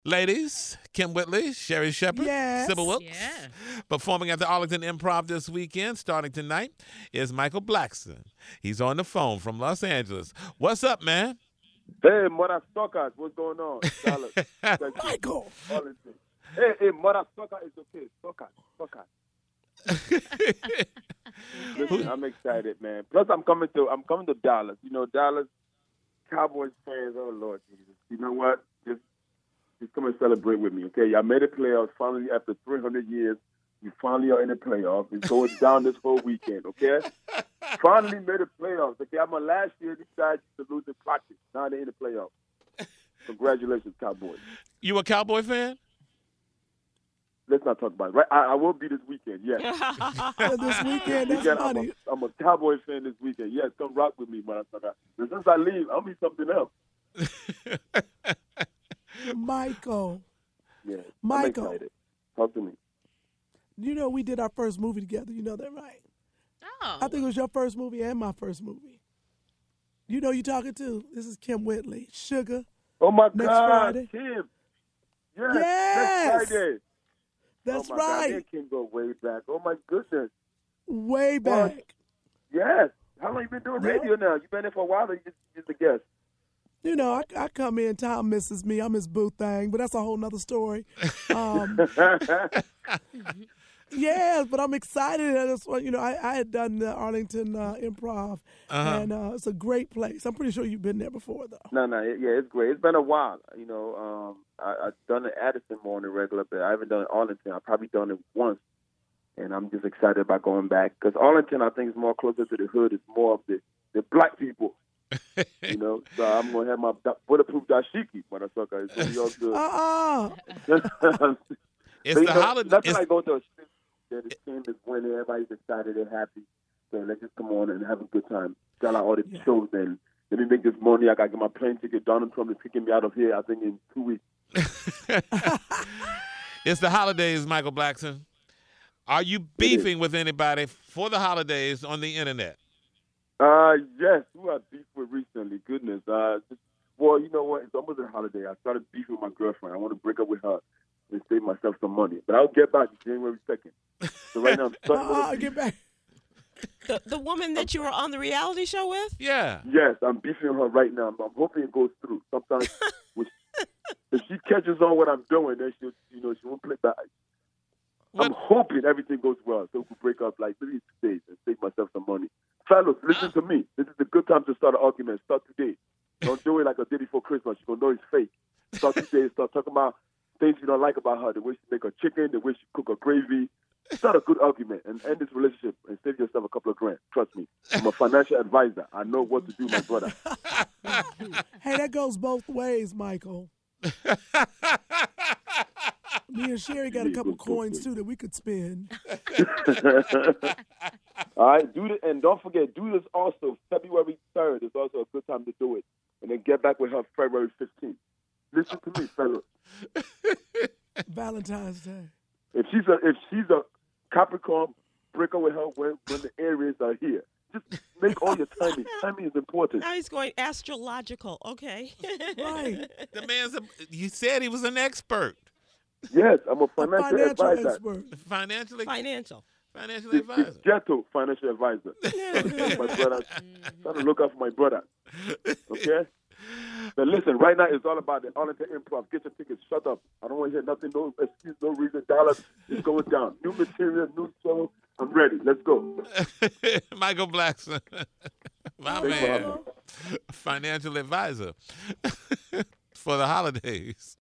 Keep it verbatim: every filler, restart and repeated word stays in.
Ladies, Kim Whitley, Sherry Shepard, Yes. Sybil Wilkes. Yeah. Performing at the Arlington Improv this weekend, starting tonight, is Michael Blackson. He's on the phone from Los Angeles. What's up, man? Hey, Mother Suckers, what's going on? Dallas. Michael. Arlington. Hey, hey, Mother Sucker is okay. Sucker, sucker. Listen, I'm excited, man. Plus, I'm coming to I'm coming to Dallas. You know, Dallas Cowboys fans. Oh Lord Jesus. You know what? Just just come and celebrate with me, okay? Y'all made the playoffs finally after three hundred years. You finally are in the playoffs. It's going down this whole weekend, okay? Finally made the playoffs, okay? I'm on last year decided to lose in practice. Now they're in the playoffs. Congratulations, Cowboys. You a Cowboy fan? Let's not talk about it. Right? I, I will be this weekend, yes. This weekend, that's Weekend, I'm, funny. a, I'm a Cowboy fan this weekend. Yes, come rock with me, motherfucker. But since I leave, I'll be something else. Michael, Yeah, Michael. I'm excited. Talk to me. you know we did our first movie together. You know that, right? Oh. I think it was your first movie and my first movie. You know you talking to? This is Kim Whitley. Sugar. Oh, my Next God, Friday. Kim. Yes, Yes. next Friday. That's oh my right. God, that can go way back. Oh, my goodness. Way What? back. Yes. How long you been doing Yeah. radio now? You been there for a while or you just, just a guest? You know, I, I come in, Tom misses me. I'm his boo thing, but that's a whole nother story. Um, yes, but I'm excited. I just want- you know, I, I had done the Arlington uh, Improv, Uh-huh. and uh, it's a great place. I'm pretty sure you've been there before, though. No, no, it- yeah, it's great. It's been a while. You know, um, I, I've done it Addison more on the regular, but I haven't done it Arlington. I've probably done it once, and I'm just excited about going back because Arlington, I think, is more closer to the hood. It's more of the, the black people, you know. So I'm gonna have my da- bulletproof dashiki, motherfucker. It's gonna be all good. Uh-uh. It's But, you the know, holiday. Nothing it's- like going to a street that the team is winning, everybody's excited, they're happy. So let's just come on and have a good time. Sell out all the Yeah. shows and let me make this money. I got to get my plane ticket. Donald Trump is kicking me out of here, I think, in two weeks. It's the holidays, Michael Blackson. Are you beefing with anybody for the holidays on the internet? Uh, yes, who I beefed with recently. Goodness. Uh, just, well, you know what? It's almost a holiday. I started beefing with my girlfriend. I want to break up with her and save myself some money. But I'll get back January second. So right now I'm starting with Uh-uh, a beef. get back. The, the woman that you were on the reality show with? Yeah. Yes, I'm beefing her right now. I'm, I'm hoping it goes through. Sometimes when she- if she catches on what I'm doing, then she'll, you know, she won't play back. I'm What? hoping everything goes well so we can break up like maybe two days and save myself some money. Fellas, listen to me. This is a good time to start an argument. Start today. Don't do it like a day before Christmas. You're going to know it's fake. Start today. Start talking about things you don't like about her, the way she make her chicken, the way she cook her gravy. Start a good argument and end this relationship and save yourself a couple of grand. Trust me. I'm a financial advisor. I know what to do, my brother. Hey, that goes both ways, Michael. Me and Sherry got a couple coins, too, that we could spend. All right, do this, and don't forget, do this also. February third is also a good time to do it, and then get back with her February fifteenth. Listen to me, fellas. Valentine's Day. If she's a if she's a Capricorn, break up with her when when the Aries are here. Just make all your timing. Timing is important. Now he's going astrological. Okay. Right. The man's a, you said he was an expert. Yes, I'm a A financial, financial advisor. expert. Financially Financial. financial It's, advisor. it's gentle financial advisor. my brother, trying to look out for my brother. Okay. But listen, right now it's all about the Arlington Improv. Get your tickets. Shut up. I don't want to hear nothing. No excuse. No reason. Dallas is going down. New material. New show. I'm ready. Let's go. Michael Blackson. My Thanks for having man. me. Financial advisor for the holidays.